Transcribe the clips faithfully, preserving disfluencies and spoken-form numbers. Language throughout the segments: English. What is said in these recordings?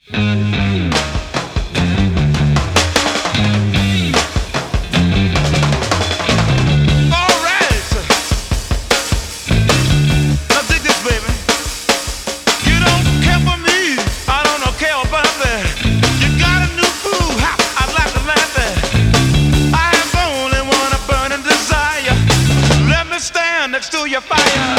Next to your fire.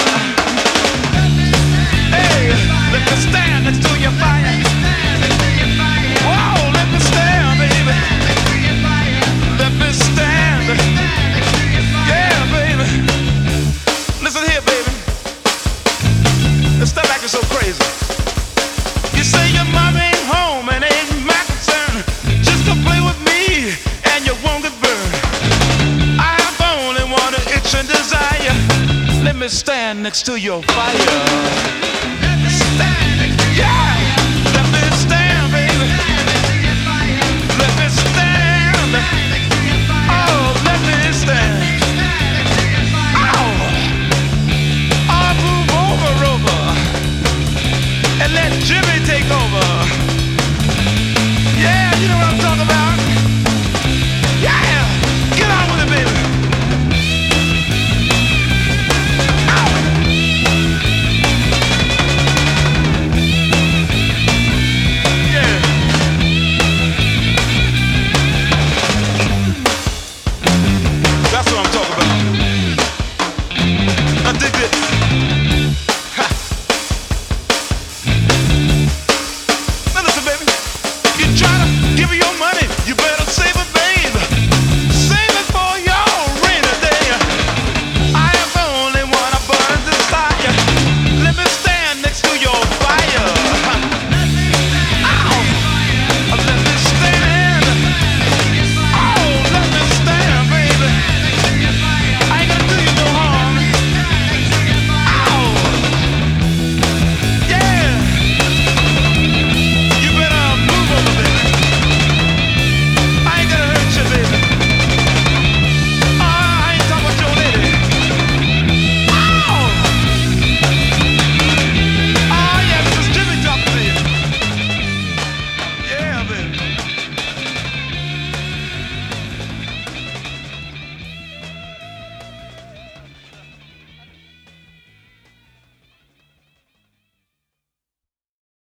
Hey, let me stand next to your fire. Whoa, let me stand, baby. Let me stand. Yeah, baby. Listen here, baby. Let's stop acting so crazy. You say your mom ain't home and ain't my concern. Just to play with me and you won't get burned. I've only wanted itch and desire. Let me stand next to your fire.